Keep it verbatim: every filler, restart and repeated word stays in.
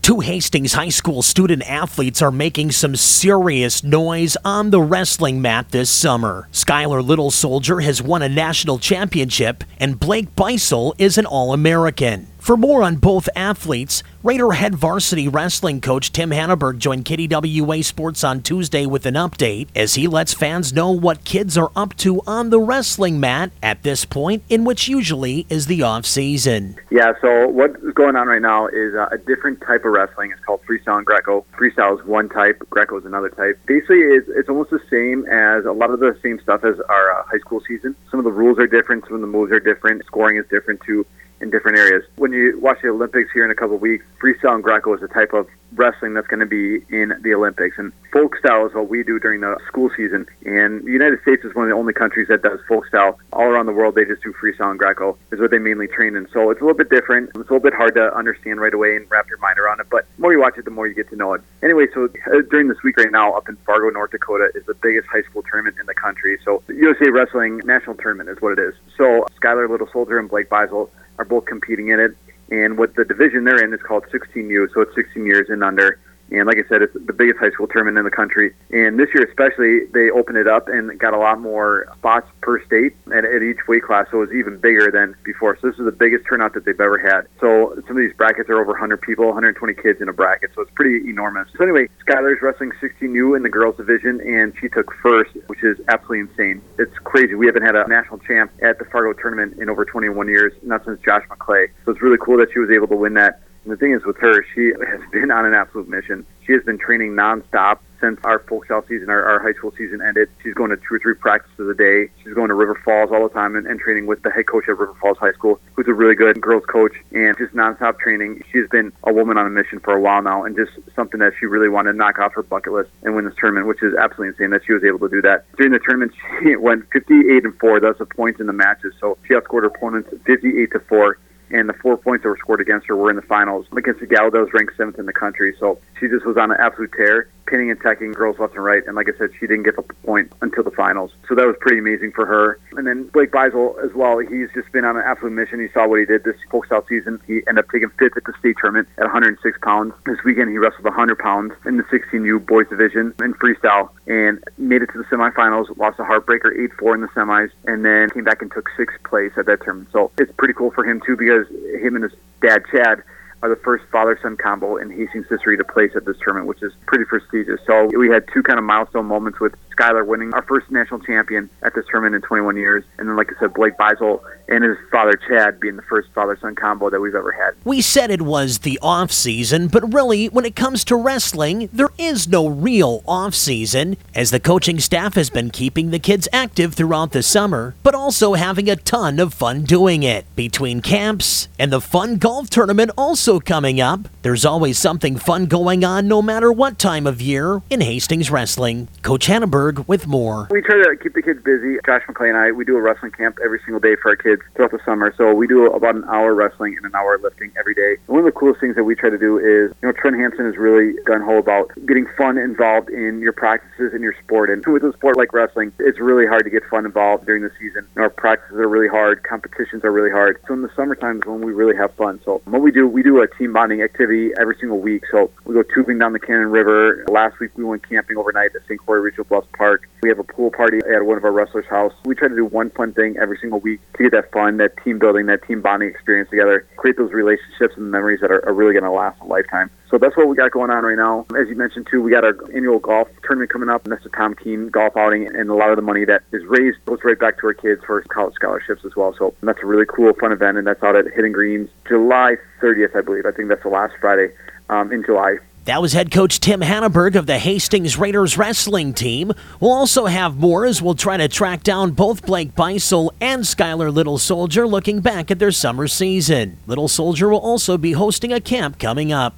Two Hastings High School student athletes are making some serious noise on the wrestling mat this summer. Skylar Little Soldier has won a national championship, and Blake Beisel is an All-American. For more on both athletes, Raider head varsity wrestling coach Tim Hanneberg joined K D W A Sports on Tuesday with an update as he lets fans know what kids are up to on the wrestling mat at this point in which usually is the off-season. Yeah, so what's going on right now is uh, a different type of wrestling. It's called freestyle and Greco. Freestyle is one type, Greco is another type. Basically, it's, it's almost the same as a lot of the same stuff as our uh, high school season. Some of the rules are different, some of the moves are different, scoring is different too in different areas. When you watch the Olympics here in a couple of weeks, freestyle and Greco is the type of wrestling that's going to be in the Olympics. And folk style is what we do during the school season. And the United States is one of the only countries that does folk style. All around the world, they just do freestyle and Greco is what they mainly train in. So it's a little bit different. It's a little bit hard to understand right away and wrap your mind around it. But the more you watch it, the more you get to know it. Anyway, so uh, during this week right now up in Fargo, North Dakota is the biggest high school tournament in the country. So the U S A Wrestling National Tournament is what it is. So Skylar Little Soldier and Blake Beisel are both competing in it. And what the division they're in is called sixteen U, so it's sixteen years and under. And like I said, it's the biggest high school tournament in the country. And this year especially, they opened it up and got a lot more spots per state at, at each weight class, so it was even bigger than before. So this is the biggest turnout that they've ever had. So some of these brackets are over one hundred people, one hundred twenty kids in a bracket, so it's pretty enormous. So anyway, Skylar's wrestling sixteen U in the girls division, and she took first, which is absolutely insane. It's crazy. We haven't had a national champ at the Fargo tournament in over twenty-one years, not since Josh McClay. So it's really cool that she was able to win that. And the thing is with her, she has been on an absolute mission. She has been training nonstop since our folk style season, our, our high school season ended. She's going to two or three practices a day. She's going to River Falls all the time and, and training with the head coach at River Falls High School, who's a really good girls coach, and just nonstop training. She's been a woman on a mission for a while now, and just something that she really wanted to knock off her bucket list and win this tournament, which is absolutely insane that she was able to do that. During the tournament, she went fifty-eight and four. That's the points in the matches. So she outscored her opponents fifty-eight to four. And the four points that were scored against her were in the finals against a gal that was ranked seventh in the country. So she just was on an absolute tear, pinning and attacking girls left and right. And like I said, she didn't get the point until the finals. So that was pretty amazing for her. And then Blake Beisel as well. He's just been on an absolute mission. You saw what he did this folk style season. He ended up taking fifth at the state tournament at one hundred six pounds. This weekend he wrestled one hundred pounds in the sixteen U boys division in freestyle and made it to the semifinals, lost a heartbreaker eight four in the semis, and then came back and took sixth place at that tournament. So it's pretty cool for him too, because him and his dad, Chad, are the first father-son combo in Hastings history to place at this tournament, which is pretty prestigious. So we had two kind of milestone moments with Skylar winning our first national champion at this tournament in twenty-one years. And then, like I said, Blake Beisel and his father, Chad, being the first father-son combo that we've ever had. We said it was the off-season, but really, when it comes to wrestling, there is no real off-season, as the coaching staff has been keeping the kids active throughout the summer, but also having a ton of fun doing it. Between camps and the fun golf tournament also coming up, there's always something fun going on no matter what time of year in Hastings wrestling. Coach Hanneberg with more. We try to keep the kids busy. Josh McClay and I, we do a wrestling camp every single day for our kids throughout the summer. So we do about an hour wrestling and an hour lifting every day. And one of the coolest things that we try to do is, you know, Trent Hansen is really gung-ho about getting fun involved in your practices and your sport. And with a sport like wrestling, it's really hard to get fun involved during the season. You know, our practices are really hard. Competitions are really hard. So in the summertime is when we really have fun. So what we do, we do a team bonding activity every single week. So we go tubing down the Cannon River. Last week we went camping overnight at Saint Croix Regional Bluffs Park. We have a pool party at one of our wrestlers' house. We try to do one fun thing every single week to get that fun, that team building, that team bonding experience together, create those relationships and memories that are, are really going to last a lifetime. So that's what we got going on right now. As you mentioned, too, we got our annual golf tournament coming up, and that's the Tom Keene golf outing, and a lot of the money that is raised goes right back to our kids for college scholarships as well. So that's a really cool, fun event, and that's out at Hidden Greens, July thirtieth, I believe. I think that's the last Friday um, in July. That was head coach Tim Hanneberg of the Hastings Raiders wrestling team. We'll also have more as we'll try to track down both Blake Beisel and Skylar Little Soldier looking back at their summer season. Little Soldier will also be hosting a camp coming up.